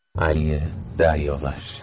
علی دریاوش.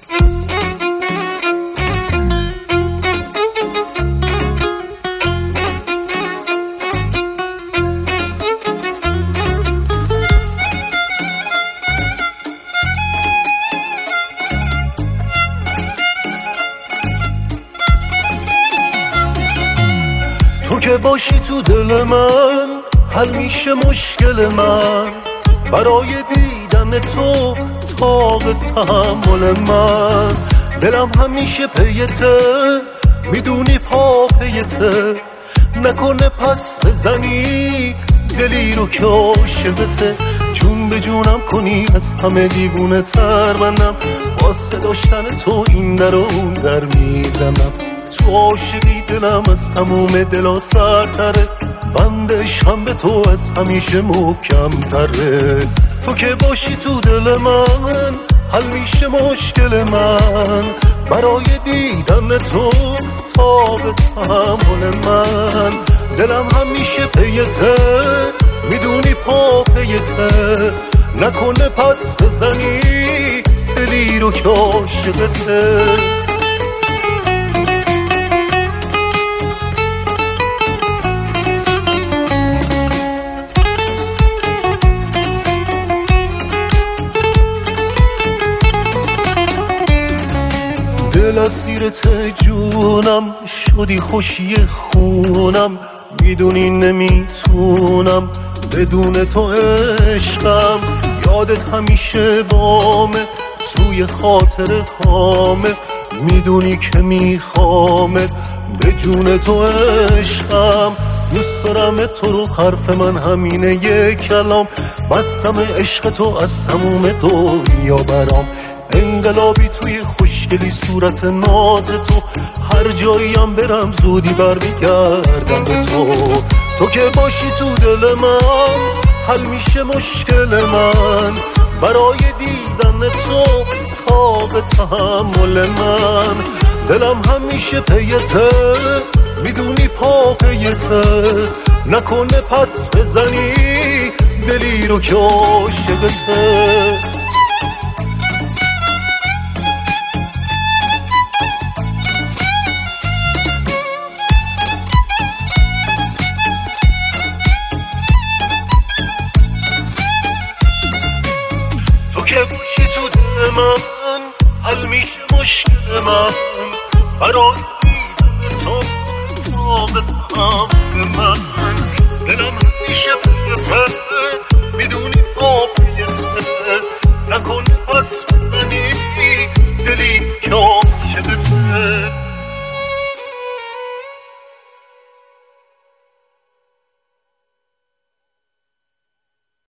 تو که باشی تو دل من حل میشه مشکل من، برای دیدن تو طاق تحمل من. دلم همیشه پیته، میدونی پا پیته، نکنه پس بزنی دلی رو که عاشقته. جون به جونم کنی از همه دیوونه تر منم، واسه داشتن تو این در و اون در میزنم. تو عاشقی دلم از تموم دلا سرتره، بندش هم به تو از همیشه محکم تره. تو که باشی تو دل من حل میشه مشکل من، برای دیدن تو طاق تحمل من. دلم همیشه پیته، میدونی پا پیته، نکنه پس بزنی دلی رو که عاشقته. دل اسیرت جونم شدی خوشی خونم، میدونی نمیتونم بدون تو عشقم. یادت همیشه بامه توی خاطر کامه، میدونی که میخوامت به جون تو عشقم. دوست دارم تو رو، حرف من همینه یک کلام، بستم عشق تو از تموم دنیا برام. انقلابی توی خوشگلی صورت ناز تو، هر جاییم برم زودی برمیگردم به تو. تو که باشی تو دل من حل میشه مشکل من، برای دیدن تو طاق تحمل من. دلم همیشه پیته، میدونی پا پیته، نکنه پس بزنی دلی رو که عاشقته. که باشی تو دل من حل میشه مشکل من، برای دیدن تو طاق تحمل من. دلم همیشه پیته، میدونی پا پیته، نکنه پس